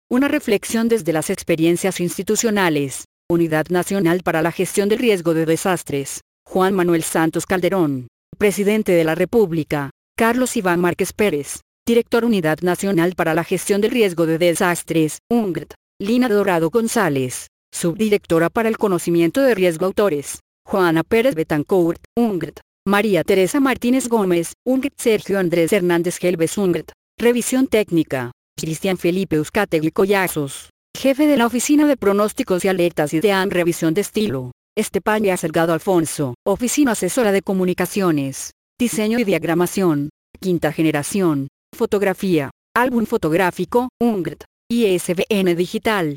Una reflexión desde las experiencias institucionales. Unidad Nacional para la Gestión del Riesgo de Desastres. Juan Manuel Santos Calderón. Presidente de la República. Carlos Iván Márquez Pérez. Director Unidad Nacional para la Gestión del Riesgo de Desastres, UNGRD. Lina Dorado González. Subdirectora para el Conocimiento de Riesgo. Autores: Juana Pérez Betancourt, UNGRD. María Teresa Martínez Gómez, UNGRD. Sergio Andrés Hernández Gelbes, UNGRD. Revisión técnica: Cristian Felipe Uzcategui Collazos. Jefe de la Oficina de Pronósticos y Alertas y de Revisión de Estilo: Estepaña Salgado Alfonso. Oficina Asesora de Comunicaciones, Diseño y Diagramación, Quinta Generación. Fotografía, Álbum Fotográfico, UNGRD. ISBN Digital: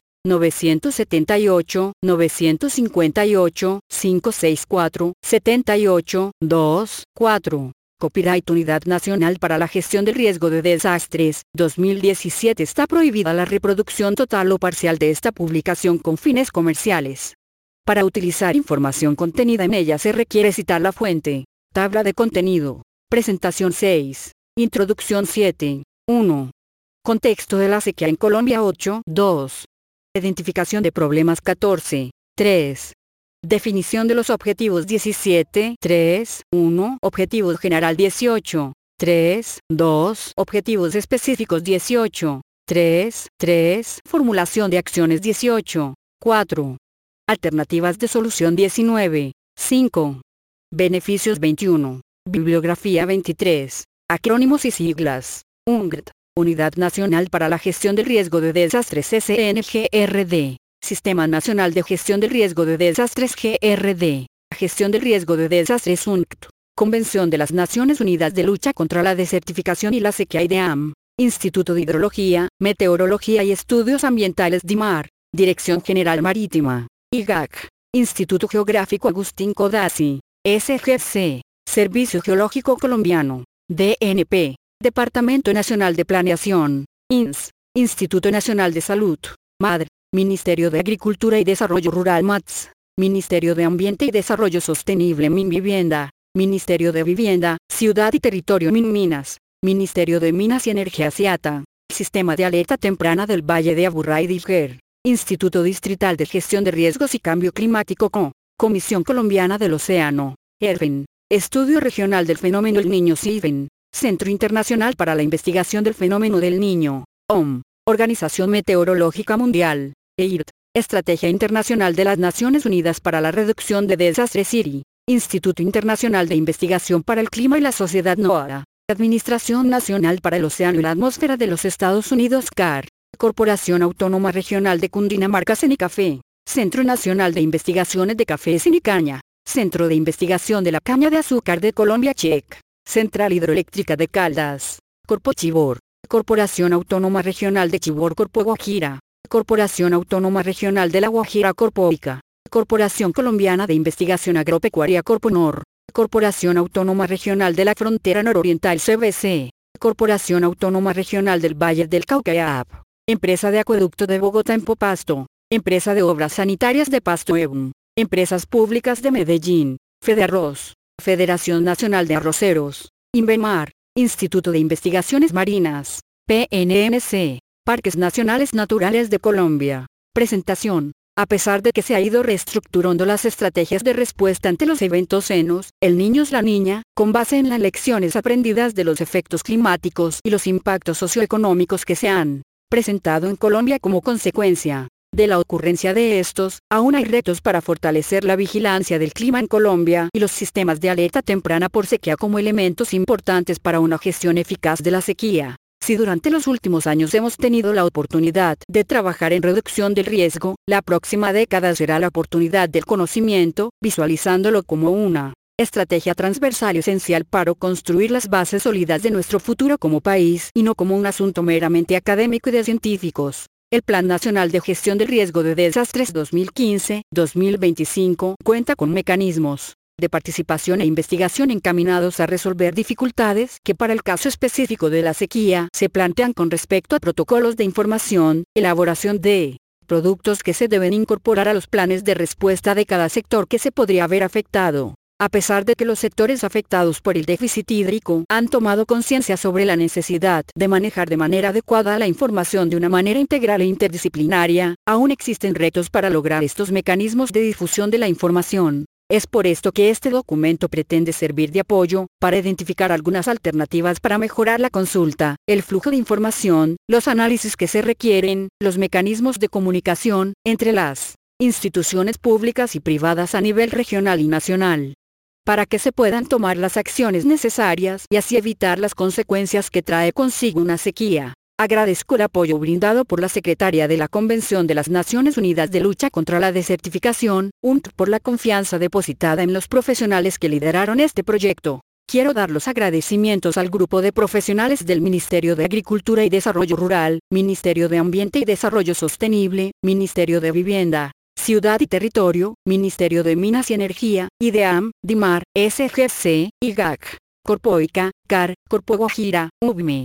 978-958-564-78-2-4. Copyright Unidad Nacional para la Gestión del Riesgo de Desastres, 2017. Está prohibida la reproducción total o parcial de esta publicación con fines comerciales. Para utilizar información contenida en ella se requiere citar la fuente. Tabla de contenido. Presentación 6. Introducción 7. 1. Contexto de la sequía en Colombia 8. 2. Identificación de problemas 14. 3. Definición de los objetivos 17. 3. 1. Objetivos general 18. 3. 2. Objetivos específicos 18. 3. 3. Formulación de acciones 18. 4. Alternativas de solución 19. 5. Beneficios 21. Bibliografía 23. Acrónimos y siglas. UNGRD. Unidad Nacional para la Gestión del Riesgo de Desastres SNGRD. Sistema Nacional de Gestión del Riesgo de Desastres GRD. Gestión del Riesgo de Desastres UNCT. Convención de las Naciones Unidas de Lucha contra la Desertificación y la Sequía IDEAM. Instituto de Hidrología, Meteorología y Estudios Ambientales DIMAR. Dirección General Marítima. IGAC. Instituto Geográfico Agustín Codazzi. SGC. Servicio Geológico Colombiano. DNP. Departamento Nacional de Planeación. INS. Instituto Nacional de Salud. MADR. Ministerio de Agricultura y Desarrollo Rural MATS. Ministerio de Ambiente y Desarrollo Sostenible MinVivienda. Ministerio de Vivienda, Ciudad y Territorio MinMinas. Ministerio de Minas y Energía CIATA. Sistema de Alerta Temprana del Valle de Aburrá y DIFGER. Instituto Distrital de Gestión de Riesgos y Cambio Climático CO. Comisión Colombiana del Océano. ERFEN. Estudio Regional del Fenómeno El Niño CIFEN. Centro Internacional para la Investigación del Fenómeno del Niño. OM. Organización Meteorológica Mundial. EIRD. Estrategia Internacional de las Naciones Unidas para la Reducción de Desastres IRI. Instituto Internacional de Investigación para el Clima y la Sociedad NOAA. Administración Nacional para el Océano y la Atmósfera de los Estados Unidos CAR. Corporación Autónoma Regional de Cundinamarca CENICAFE. Centro Nacional de Investigaciones de Café Cenicaña. Centro de Investigación de la Caña de Azúcar de Colombia CHEC. Central Hidroeléctrica de Caldas. Corpo Chivor. Corporación Autónoma Regional de Chivor Corpo Guajira. Corporación Autónoma Regional de La Guajira Corpo Ica. Corporación Colombiana de Investigación Agropecuaria Corpo NOR. Corporación Autónoma Regional de la Frontera Nororiental CBC. Corporación Autónoma Regional del Valle del Cauca EAP. Empresa de Acueducto de Bogotá en Pasto. Empresa de Obras Sanitarias de Pasto EUM. Empresas Públicas de Medellín. Fedearroz. Federación Nacional de Arroceros. INVEMAR. Instituto de Investigaciones Marinas. PNNC. Parques Nacionales Naturales de Colombia. Presentación. A pesar de que se ha ido reestructurando las estrategias de respuesta ante los eventos senos, el niño es la niña, con base en las lecciones aprendidas de los efectos climáticos y los impactos socioeconómicos que se han presentado en Colombia como consecuencia de la ocurrencia de estos, aún hay retos para fortalecer la vigilancia del clima en Colombia y los sistemas de alerta temprana por sequía como elementos importantes para una gestión eficaz de la sequía. Si durante los últimos años hemos tenido la oportunidad de trabajar en reducción del riesgo, la próxima década será la oportunidad del conocimiento, visualizándolo como una estrategia transversal y esencial para construir las bases sólidas de nuestro futuro como país y no como un asunto meramente académico y de científicos. El Plan Nacional de Gestión del Riesgo de Desastres 2015-2025 cuenta con mecanismos de participación e investigación encaminados a resolver dificultades que para el caso específico de la sequía se plantean con respecto a protocolos de información, elaboración de productos que se deben incorporar a los planes de respuesta de cada sector que se podría ver afectado, A pesar de que los sectores afectados por el déficit hídrico han tomado conciencia sobre la necesidad de manejar de manera adecuada la información de una manera integral e interdisciplinaria, aún existen retos para lograr estos mecanismos de difusión de la información. Es por esto que este documento pretende servir de apoyo, para identificar algunas alternativas para mejorar la consulta, el flujo de información, los análisis que se requieren, los mecanismos de comunicación, entre las instituciones públicas y privadas a nivel regional y nacional, para que se puedan tomar las acciones necesarias y así evitar las consecuencias que trae consigo una sequía. Agradezco el apoyo brindado por la Secretaria de la Convención de las Naciones Unidas de Lucha contra la Desertificación, UNT, por la confianza depositada en los profesionales que lideraron este proyecto. Quiero dar los agradecimientos al grupo de profesionales del Ministerio de Agricultura y Desarrollo Rural, Ministerio de Ambiente y Desarrollo Sostenible, Ministerio de Vivienda, Ciudad y Territorio, Ministerio de Minas y Energía, IDEAM, DIMAR, SGC, IGAC, Corpoica, CAR, Corpo Guajira, UBME,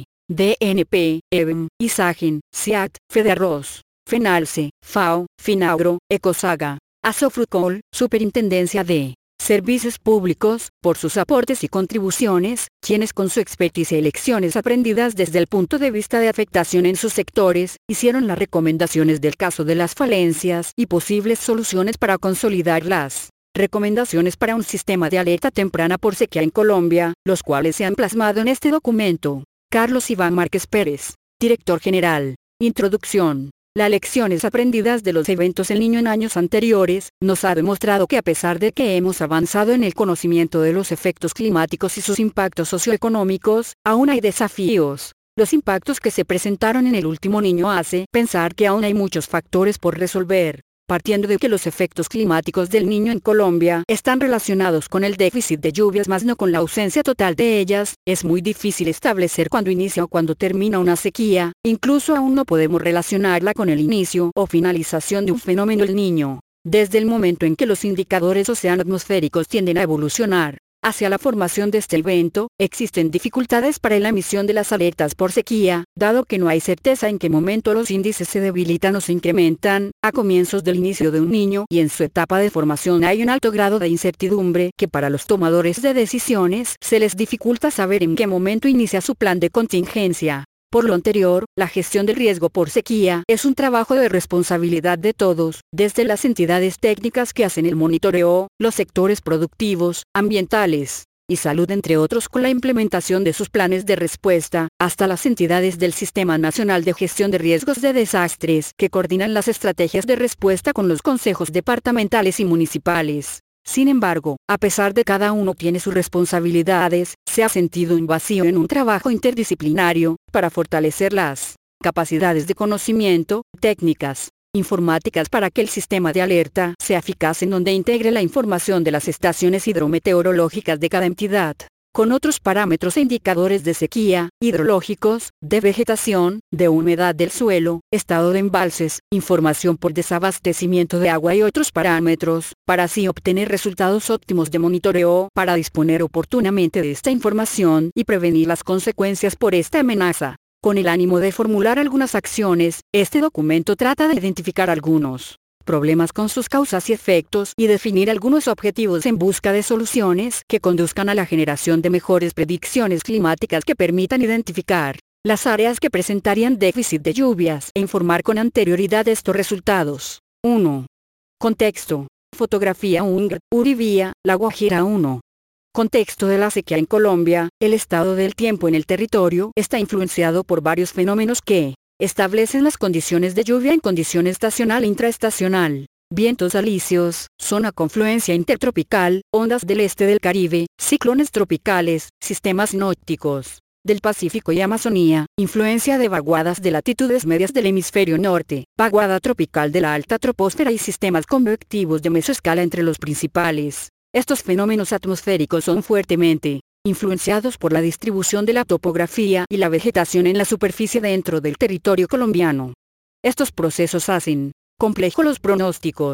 DNP, EBM, ISAGEN, CIAT, FEDEARROZ, FENALCE, FAO, FINAGRO, ECOSAGA, ASOFRUCOL, Superintendencia de Servicios Públicos, por sus aportes y contribuciones, quienes con su experticia y lecciones aprendidas desde el punto de vista de afectación en sus sectores, hicieron las recomendaciones del caso de las falencias y posibles soluciones para consolidar las recomendaciones para un sistema de alerta temprana por sequía en Colombia, los cuales se han plasmado en este documento. Carlos Iván Márquez Pérez, Director General. Introducción. Las lecciones aprendidas de los eventos El Niño en años anteriores, nos ha demostrado que a pesar de que hemos avanzado en el conocimiento de los efectos climáticos y sus impactos socioeconómicos, aún hay desafíos. Los impactos que se presentaron en el último Niño hace pensar que aún hay muchos factores por resolver. Partiendo de que los efectos climáticos del Niño en Colombia están relacionados con el déficit de lluvias más no con la ausencia total de ellas, es muy difícil establecer cuándo inicia o cuándo termina una sequía, incluso aún no podemos relacionarla con el inicio o finalización de un fenómeno El Niño. Desde el momento en que los indicadores oceano-atmosféricos tienden a evolucionar hacia la formación de este evento, existen dificultades para la emisión de las alertas por sequía, dado que no hay certeza en qué momento los índices se debilitan o se incrementan. A comienzos del inicio de un niño y en su etapa de formación hay un alto grado de incertidumbre que para los tomadores de decisiones se les dificulta saber en qué momento inicia su plan de contingencia. Por lo anterior, la gestión del riesgo por sequía es un trabajo de responsabilidad de todos, desde las entidades técnicas que hacen el monitoreo, los sectores productivos, ambientales y salud entre otros con la implementación de sus planes de respuesta, hasta las entidades del Sistema Nacional de Gestión de Riesgos de Desastres que coordinan las estrategias de respuesta con los consejos departamentales y municipales. Sin embargo, a pesar de cada uno tiene sus responsabilidades, se ha sentido un vacío en un trabajo interdisciplinario, para fortalecer las capacidades de conocimiento, técnicas, informáticas para que el sistema de alerta sea eficaz en donde integre la información de las estaciones hidrometeorológicas de cada entidad, con otros parámetros e indicadores de sequía, hidrológicos, de vegetación, de humedad del suelo, estado de embalses, información por desabastecimiento de agua y otros parámetros, para así obtener resultados óptimos de monitoreo, para disponer oportunamente de esta información y prevenir las consecuencias por esta amenaza. Con el ánimo de formular algunas acciones, este documento trata de identificar algunos problemas con sus causas y efectos y definir algunos objetivos en busca de soluciones que conduzcan a la generación de mejores predicciones climáticas que permitan identificar las áreas que presentarían déficit de lluvias e informar con anterioridad estos resultados. 1. Contexto. Fotografía UNG, Uribía, La Guajira 1. Contexto de la sequía en Colombia. El estado del tiempo en el territorio está influenciado por varios fenómenos que establecen las condiciones de lluvia en condición estacional e intraestacional. Vientos alisios, zona confluencia intertropical, ondas del este del Caribe, ciclones tropicales, sistemas sinópticos del Pacífico y Amazonía, influencia de vaguadas de latitudes medias del hemisferio norte, vaguada tropical de la alta troposfera y sistemas convectivos de mesoescala entre los principales. Estos fenómenos atmosféricos son fuertemente influenciados por la distribución de la topografía y la vegetación en la superficie dentro del territorio colombiano. Estos procesos hacen complejos los pronósticos,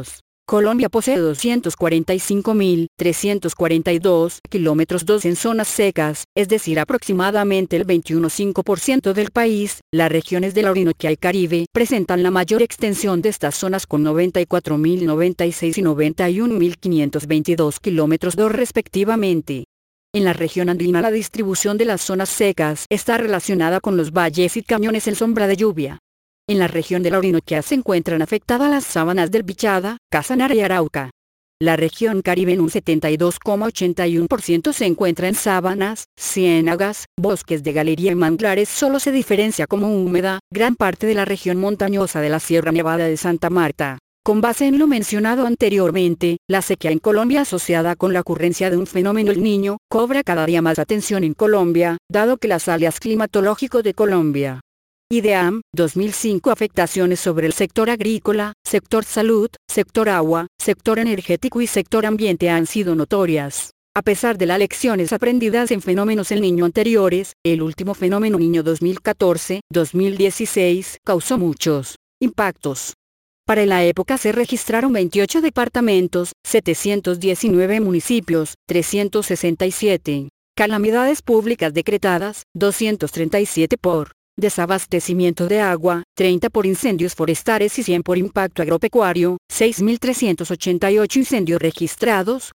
Colombia posee 245.342 kilómetros 2 en zonas secas, es decir aproximadamente el 21,5% del país. Las regiones de la Orinoquia y Caribe presentan la mayor extensión de estas zonas con 94.096 y 91.522 kilómetros 2 respectivamente. En la región andina la distribución de las zonas secas está relacionada con los valles y cañones en sombra de lluvia. En la región de la Orinoquia se encuentran afectadas las sabanas del Bichada, Casanare y Arauca. La región Caribe en un 72,81% se encuentra en sabanas, ciénagas, bosques de galería y manglares. Solo se diferencia como húmeda, gran parte de la región montañosa de la Sierra Nevada de Santa Marta. Con base en lo mencionado anteriormente, la sequía en Colombia asociada con la ocurrencia de un fenómeno El Niño, cobra cada día más atención en Colombia, dado que las áreas climatológicas de Colombia. IDEAM, 2005. Afectaciones sobre el sector agrícola, sector salud, sector agua, sector energético y sector ambiente han sido notorias. A pesar de las lecciones aprendidas en fenómenos El Niño anteriores, el último fenómeno Niño 2014-2016 causó muchos impactos. Para la época se registraron 28 departamentos, 719 municipios, 367 calamidades públicas decretadas, 237 por desabastecimiento de agua, 30 por incendios forestales y 100 por impacto agropecuario, 6.388 incendios registrados,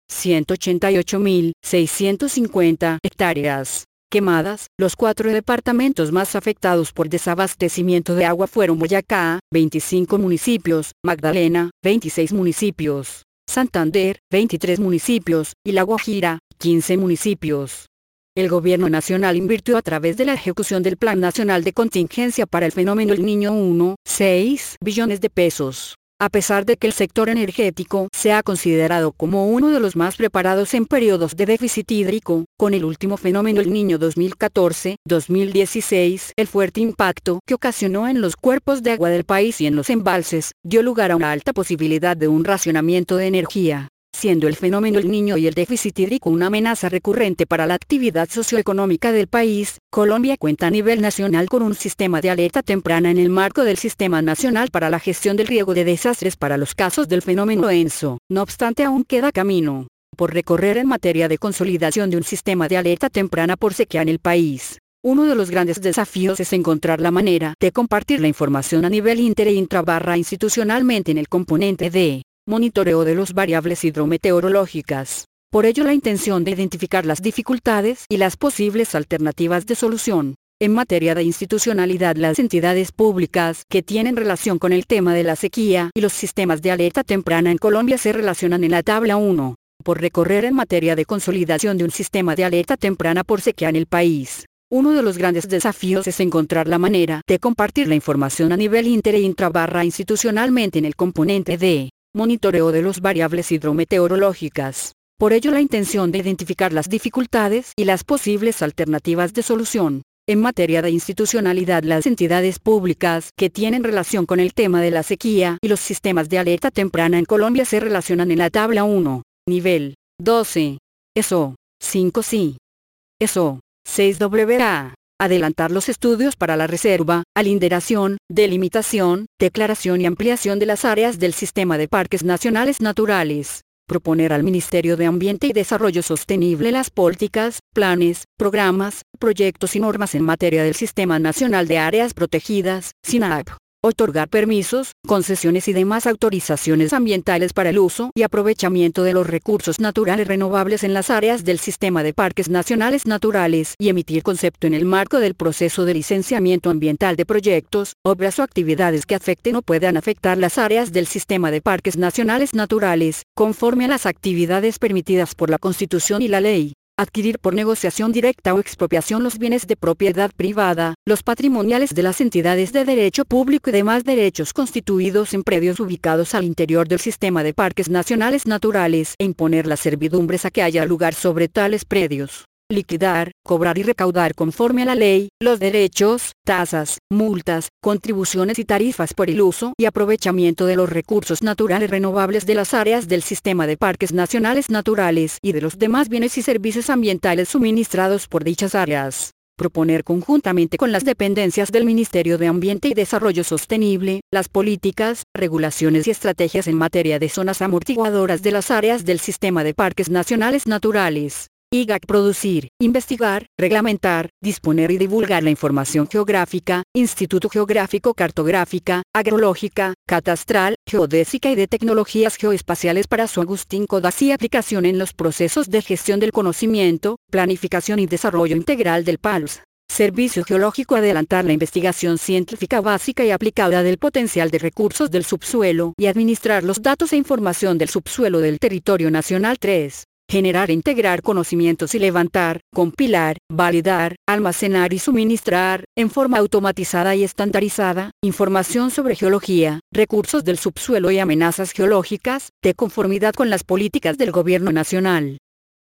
188.650 hectáreas quemadas. Los 4 departamentos más afectados por desabastecimiento de agua fueron Boyacá, 25 municipios, Magdalena, 26 municipios, Santander, 23 municipios, y La Guajira, 15 municipios. El Gobierno Nacional invirtió a través de la ejecución del Plan Nacional de Contingencia para el fenómeno El Niño 1,6 billones de pesos. A pesar de que el sector energético se ha considerado como uno de los más preparados en periodos de déficit hídrico, con el último fenómeno El Niño 2014-2016, el fuerte impacto que ocasionó en los cuerpos de agua del país y en los embalses, dio lugar a una alta posibilidad de un racionamiento de energía. Siendo el fenómeno El Niño y el déficit hídrico una amenaza recurrente para la actividad socioeconómica del país, Colombia cuenta a nivel nacional con un sistema de alerta temprana en el marco del Sistema Nacional para la Gestión del Riesgo de Desastres para los casos del fenómeno ENSO. No obstante, aún queda camino por recorrer en materia de consolidación de un sistema de alerta temprana por sequía en el país. Uno de los grandes desafíos es encontrar la manera de compartir la información a nivel inter e intra/institucionalmente en el componente de monitoreo de las variables hidrometeorológicas. Por ello la intención de identificar las dificultades y las posibles alternativas de solución. En materia de institucionalidad, las entidades públicas que tienen relación con el tema de la sequía y los sistemas de alerta temprana en Colombia se relacionan en la tabla 1. Por recorrer en materia de consolidación de un sistema de alerta temprana por sequía en el país. Uno de los grandes desafíos es encontrar la manera de compartir la información a nivel inter e intra/institucionalmente en el componente de monitoreo de las variables hidrometeorológicas. Por ello la intención de identificar las dificultades y las posibles alternativas de solución. En materia de institucionalidad, las entidades públicas que tienen relación con el tema de la sequía y los sistemas de alerta temprana en Colombia se relacionan en la tabla 1. Nivel 12. ESO 5 sí. ESO 6 WA. Adelantar los estudios para la reserva, alinderación, delimitación, declaración y ampliación de las áreas del sistema de parques nacionales naturales. Proponer al Ministerio de Ambiente y Desarrollo Sostenible las políticas, planes, programas, proyectos y normas en materia del Sistema Nacional de Áreas Protegidas, SINAP. Otorgar permisos, concesiones y demás autorizaciones ambientales para el uso y aprovechamiento de los recursos naturales renovables en las áreas del sistema de parques nacionales naturales y emitir concepto en el marco del proceso de licenciamiento ambiental de proyectos, obras o actividades que afecten o puedan afectar las áreas del sistema de parques nacionales naturales, conforme a las actividades permitidas por la Constitución y la ley. Adquirir por negociación directa o expropiación los bienes de propiedad privada, los patrimoniales de las entidades de derecho público y demás derechos constituidos en predios ubicados al interior del sistema de parques nacionales naturales e imponer las servidumbres a que haya lugar sobre tales predios. Liquidar, cobrar y recaudar conforme a la ley, los derechos, tasas, multas, contribuciones y tarifas por el uso y aprovechamiento de los recursos naturales renovables de las áreas del sistema de parques nacionales naturales y de los demás bienes y servicios ambientales suministrados por dichas áreas. proponer conjuntamente con las dependencias del Ministerio de Ambiente y Desarrollo Sostenible, las políticas, regulaciones y estrategias en materia de zonas amortiguadoras de las áreas del Sistema de Parques Nacionales Naturales. IGAC. Producir, investigar, reglamentar, disponer y divulgar la información geográfica, Instituto Geográfico Cartográfica, Agrológica, Catastral, Geodésica y de Tecnologías Geoespaciales para su Agustín Codazzi y aplicación en los procesos de gestión del conocimiento, planificación y desarrollo integral del PALS. Servicio Geológico. Adelantar la investigación científica básica y aplicada del potencial de recursos del subsuelo y administrar los datos e información del subsuelo del territorio nacional. 3. Generar e integrar conocimientos y levantar, compilar, validar, almacenar y suministrar, en forma automatizada y estandarizada, información sobre geología, recursos del subsuelo y amenazas geológicas, de conformidad con las políticas del Gobierno Nacional.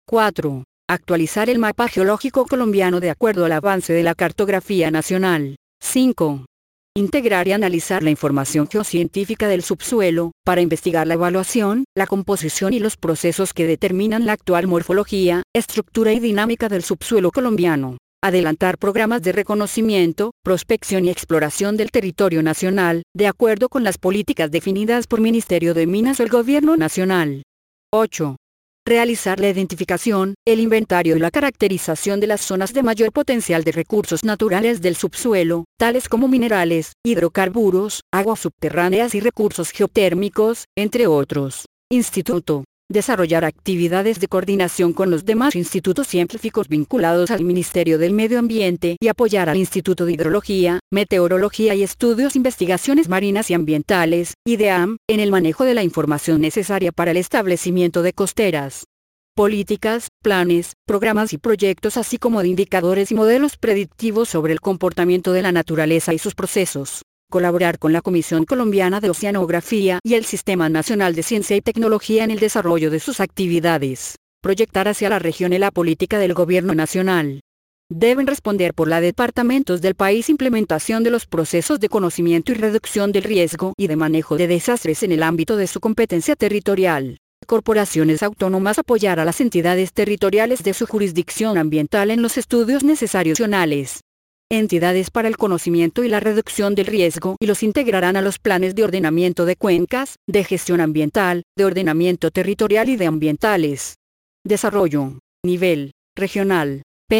4. Actualizar el mapa geológico colombiano de acuerdo al avance de la cartografía nacional. 5. Integrar y analizar la información geocientífica del subsuelo, para investigar la evaluación, la composición y los procesos que determinan la actual morfología, estructura y dinámica del subsuelo colombiano. Adelantar programas de reconocimiento, prospección y exploración del territorio nacional, de acuerdo con las políticas definidas por Ministerio de Minas o el Gobierno Nacional. 8. Realizar la identificación, el inventario y la caracterización de las zonas de mayor potencial de recursos naturales del subsuelo, tales como minerales, hidrocarburos, aguas subterráneas y recursos geotérmicos, entre otros. Instituto. Desarrollar actividades de coordinación con los demás institutos científicos vinculados al Ministerio del Medio Ambiente y apoyar al Instituto de Hidrología, Meteorología y Estudios Investigaciones Marinas y Ambientales, IDEAM, en el manejo de la información necesaria para el establecimiento de costeras. Políticas, planes, programas y proyectos así como de indicadores y modelos predictivos sobre el comportamiento de la naturaleza y sus procesos. Colaborar con la Comisión Colombiana de Oceanografía y el Sistema Nacional de Ciencia y Tecnología en el desarrollo de sus actividades. Proyectar hacia la región y la política del Gobierno Nacional. Deben responder por la departamentos del país implementación de los procesos de conocimiento y reducción del riesgo y de manejo de desastres en el ámbito de su competencia territorial. Corporaciones autónomas apoyar a las entidades territoriales de su jurisdicción ambiental en los estudios necesarios nacionales. Entidades para el conocimiento y la reducción del riesgo y los integrarán a los planes de ordenamiento de cuencas, de gestión ambiental, de ordenamiento territorial y de ambientales. Desarrollo. Nivel. Regional.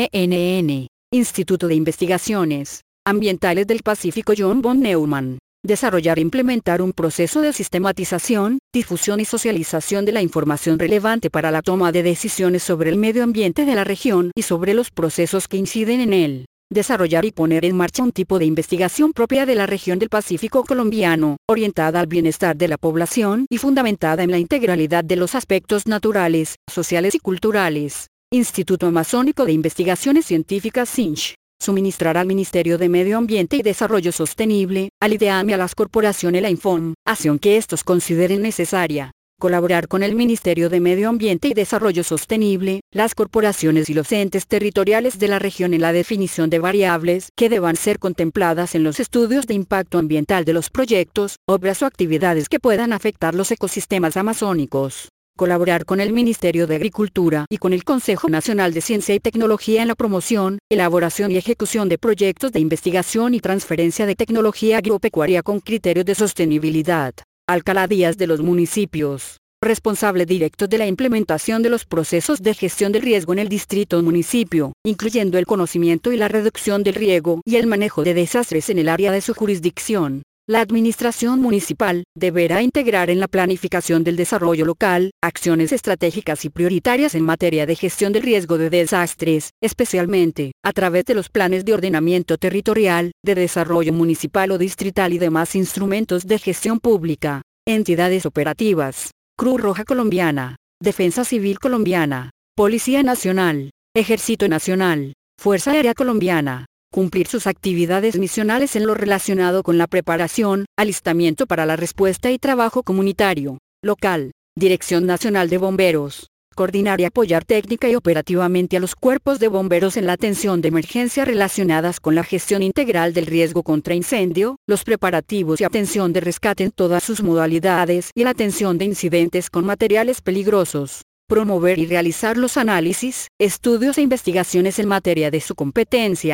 PNN. Instituto de Investigaciones Ambientales del Pacífico John von Neumann. Desarrollar e implementar un proceso de sistematización, difusión y socialización de la información relevante para la toma de decisiones sobre el medio ambiente de la región y sobre los procesos que inciden en él. Desarrollar y poner en marcha un tipo de investigación propia de la región del Pacífico colombiano, orientada al bienestar de la población y fundamentada en la integralidad de los aspectos naturales, sociales y culturales. Instituto Amazónico de Investigaciones Científicas SINCH. Suministrar al Ministerio de Medio Ambiente y Desarrollo Sostenible, al IDEAM y a las corporaciones la información que estos consideren necesaria. Colaborar con el Ministerio de Medio Ambiente y Desarrollo Sostenible, las corporaciones y los entes territoriales de la región en la definición de variables que deban ser contempladas en los estudios de impacto ambiental de los proyectos, obras o actividades que puedan afectar los ecosistemas amazónicos. Colaborar con el Ministerio de Agricultura y con el Consejo Nacional de Ciencia y Tecnología en la promoción, elaboración y ejecución de proyectos de investigación y transferencia de tecnología agropecuaria con criterios de sostenibilidad. Alcaldías de los municipios. Responsable directo de la implementación de los procesos de gestión del riesgo en el distrito o municipio, incluyendo el conocimiento y la reducción del riesgo y el manejo de desastres en el área de su jurisdicción. La administración municipal deberá integrar en la planificación del desarrollo local acciones estratégicas y prioritarias en materia de gestión del riesgo de desastres, especialmente a través de los planes de ordenamiento territorial, de desarrollo municipal o distrital y demás instrumentos de gestión pública. Entidades operativas: Cruz Roja Colombiana, Defensa Civil Colombiana, Policía Nacional, Ejército Nacional, Fuerza Aérea Colombiana. Cumplir sus actividades misionales en lo relacionado con la preparación, alistamiento para la respuesta y trabajo comunitario, local. Dirección Nacional de Bomberos. Coordinar y apoyar técnica y operativamente a los cuerpos de bomberos en la atención de emergencia relacionadas con la gestión integral del riesgo contra incendio, los preparativos y atención de rescate en todas sus modalidades y la atención de incidentes con materiales peligrosos. Promover y realizar los análisis, estudios e investigaciones en materia de su competencia.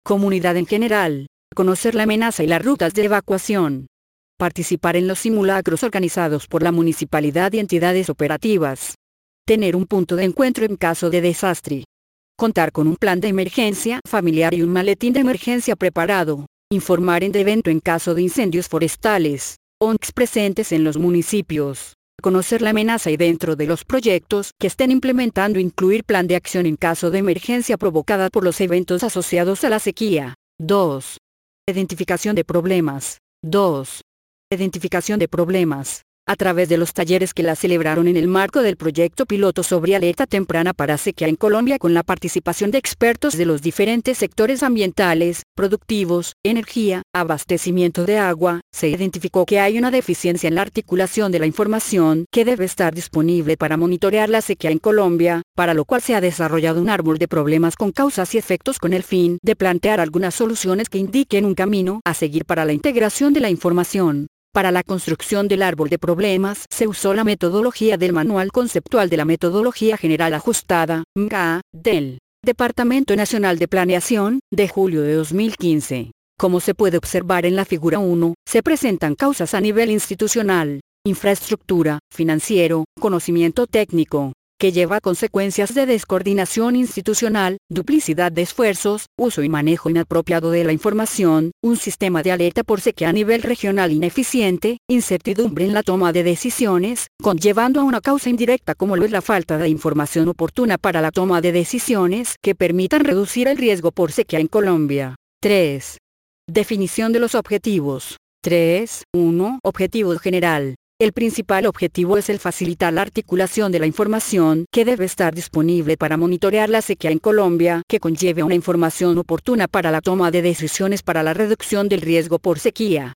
Comunidad en general. Conocer la amenaza y las rutas de evacuación. Participar en los simulacros organizados por la municipalidad y entidades operativas. Tener un punto de encuentro en caso de desastre. Contar con un plan de emergencia familiar y un maletín de emergencia preparado. Informar en evento en caso de incendios forestales. ONGs presentes en los municipios. Conocer la amenaza y dentro de los proyectos que estén implementando incluir plan de acción en caso de emergencia provocada por los eventos asociados a la sequía. 2. Identificación de problemas. 2. Identificación de problemas. A través de los talleres que la celebraron en el marco del proyecto piloto sobre alerta temprana para sequía en Colombia con la participación de expertos de los diferentes sectores ambientales, productivos, energía, abastecimiento de agua, se identificó que hay una deficiencia en la articulación de la información que debe estar disponible para monitorear la sequía en Colombia, para lo cual se ha desarrollado un árbol de problemas con causas y efectos con el fin de plantear algunas soluciones que indiquen un camino a seguir para la integración de la información. Para la construcción del árbol de problemas se usó la metodología del Manual Conceptual de la Metodología General Ajustada, MGA, del Departamento Nacional de Planeación, de julio de 2015. Como se puede observar en la figura 1, se presentan causas a nivel institucional, infraestructura, financiero, conocimiento técnico, que lleva a consecuencias de descoordinación institucional, duplicidad de esfuerzos, uso y manejo inapropiado de la información, un sistema de alerta por sequía a nivel regional ineficiente, incertidumbre en la toma de decisiones, conllevando a una causa indirecta como lo es la falta de información oportuna para la toma de decisiones que permitan reducir el riesgo por sequía en Colombia. 3. Definición de los objetivos. 3.1. Objetivo general. El principal objetivo es el facilitar la articulación de la información que debe estar disponible para monitorear la sequía en Colombia, que conlleve una información oportuna para la toma de decisiones para la reducción del riesgo por sequía.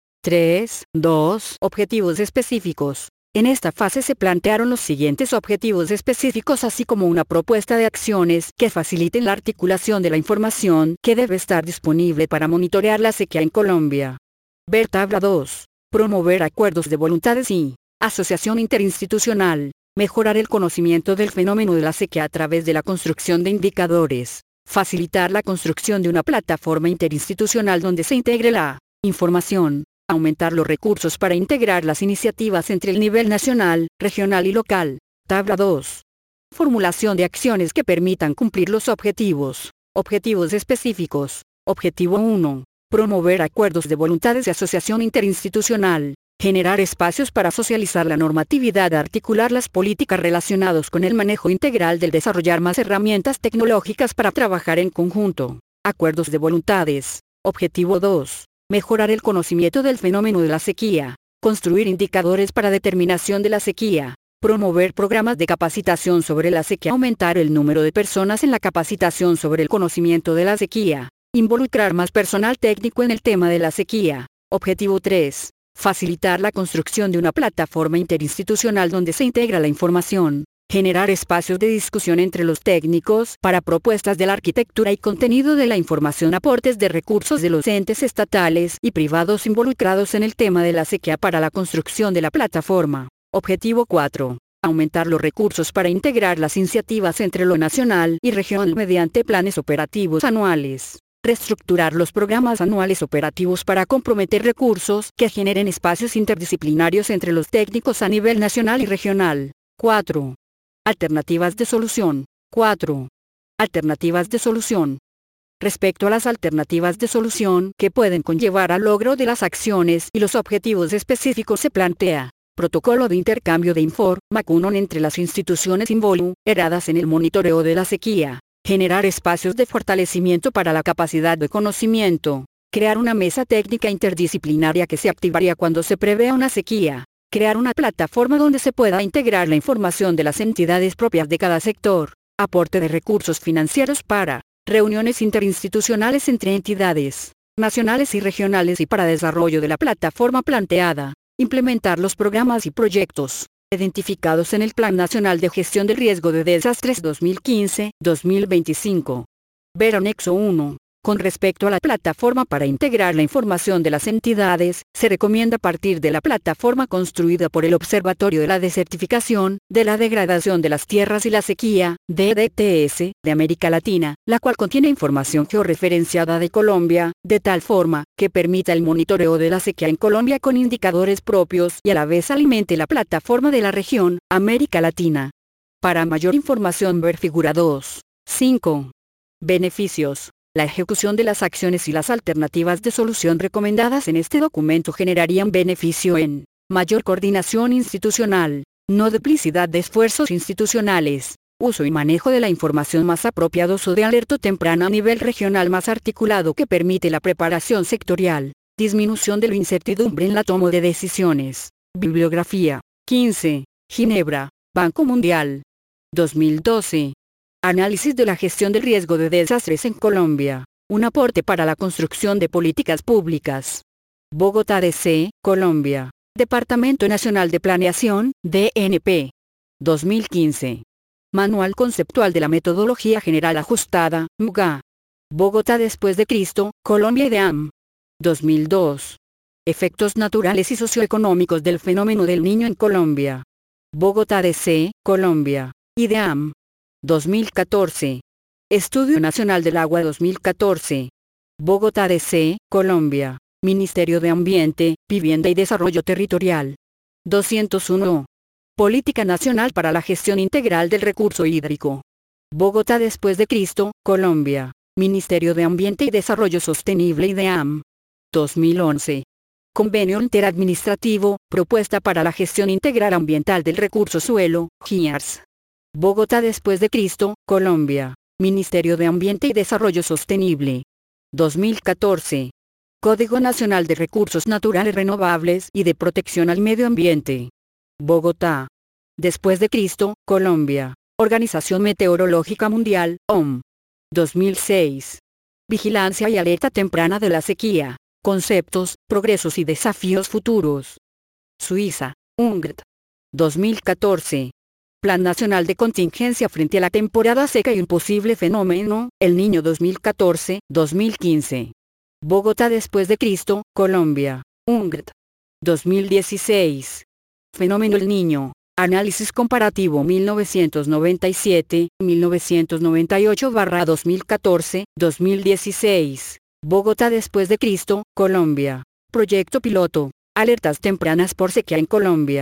3.2. Objetivos específicos. En esta fase se plantearon los siguientes objetivos específicos así como una propuesta de acciones que faciliten la articulación de la información que debe estar disponible para monitorear la sequía en Colombia. Ver tabla 2. Promover acuerdos de voluntades y asociación interinstitucional. Mejorar el conocimiento del fenómeno de la sequía a través de la construcción de indicadores. Facilitar la construcción de una plataforma interinstitucional donde se integre la información. Aumentar los recursos para integrar las iniciativas entre el nivel nacional, regional y local. Tabla 2. Formulación de acciones que permitan cumplir los objetivos. Objetivos específicos. Objetivo 1. Promover acuerdos de voluntades de asociación interinstitucional. Generar espacios para socializar la normatividad, articular las políticas relacionadas con el manejo integral del desarrollar más herramientas tecnológicas para trabajar en conjunto. Acuerdos de voluntades. Objetivo 2. Mejorar el conocimiento del fenómeno de la sequía. Construir indicadores para determinación de la sequía. Promover programas de capacitación sobre la sequía. Aumentar el número de personas en la capacitación sobre el conocimiento de la sequía. Involucrar más personal técnico en el tema de la sequía. Objetivo 3. Facilitar la construcción de una plataforma interinstitucional donde se integra la información. Generar espacios de discusión entre los técnicos para propuestas de la arquitectura y contenido de la información. Aportes de recursos de los entes estatales y privados involucrados en el tema de la sequía para la construcción de la plataforma. Objetivo 4. Aumentar los recursos para integrar las iniciativas entre lo nacional y regional mediante planes operativos anuales. Reestructurar los programas anuales operativos para comprometer recursos que generen espacios interdisciplinarios entre los técnicos a nivel nacional y regional. 4. Alternativas de solución. 4. Alternativas de solución. Respecto a las alternativas de solución que pueden conllevar al logro de las acciones y los objetivos específicos se plantea protocolo de intercambio de información entre las instituciones involucradas en el monitoreo de la sequía. Generar espacios de fortalecimiento para la capacidad de conocimiento. Crear una mesa técnica interdisciplinaria que se activaría cuando se prevea una sequía. Crear una plataforma donde se pueda integrar la información de las entidades propias de cada sector. Aporte de recursos financieros para reuniones interinstitucionales entre entidades nacionales y regionales y para desarrollo de la plataforma planteada. Implementar los programas y proyectos identificados en el Plan Nacional de Gestión del Riesgo de Desastres 2015-2025. Ver anexo 1. Con respecto a la plataforma para integrar la información de las entidades, se recomienda partir de la plataforma construida por el Observatorio de la Desertificación, de la Degradación de las Tierras y la Sequía, DDTS, de América Latina, la cual contiene información georreferenciada de Colombia, de tal forma que permita el monitoreo de la sequía en Colombia con indicadores propios y a la vez alimente la plataforma de la región, América Latina. Para mayor información ver figura 2. 5. Beneficios. La ejecución de las acciones y las alternativas de solución recomendadas en este documento generarían beneficio en mayor coordinación institucional, no duplicidad de esfuerzos institucionales, uso y manejo de la información más apropiados o de alerta temprana a nivel regional más articulado que permite la preparación sectorial, disminución de la incertidumbre en la toma de decisiones. Bibliografía. 15. Ginebra, Banco Mundial. 2012. Análisis de la gestión del riesgo de desastres en Colombia. Un aporte para la construcción de políticas públicas. Bogotá, D.C., Colombia. Departamento Nacional de Planeación, DNP. 2015. Manual Conceptual de la Metodología General Ajustada, MGA. Bogotá después de Cristo, Colombia, IDEAM. 2002. Efectos naturales y socioeconómicos del fenómeno del Niño en Colombia. Bogotá, D.C., Colombia. IDEAM. 2014. Estudio Nacional del Agua 2014. Bogotá, D.C., Colombia. Ministerio de Ambiente, Vivienda y Desarrollo Territorial. 201. Política Nacional para la Gestión Integral del Recurso Hídrico. Bogotá después de Cristo, Colombia. Ministerio de Ambiente y Desarrollo Sostenible IDEAM. 2011. Convenio Interadministrativo, Propuesta para la Gestión Integral Ambiental del Recurso Suelo, GIARS. Bogotá después de Cristo, Colombia. Ministerio de Ambiente y Desarrollo Sostenible. 2014. Código Nacional de Recursos Naturales Renovables y de Protección al Medio Ambiente. Bogotá. Después de Cristo, Colombia. Organización Meteorológica Mundial, OM. 2006. Vigilancia y alerta temprana de la sequía. Conceptos, progresos y desafíos futuros. Suiza, UNGT. 2014. Plan Nacional de Contingencia frente a la temporada seca y un posible fenómeno, El Niño 2014-2015. Bogotá después de Cristo, Colombia. UNGT. 2016. Fenómeno El Niño. Análisis comparativo 1997-1998-2014-2016. Bogotá después de Cristo, Colombia. Proyecto piloto. Alertas tempranas por sequía en Colombia.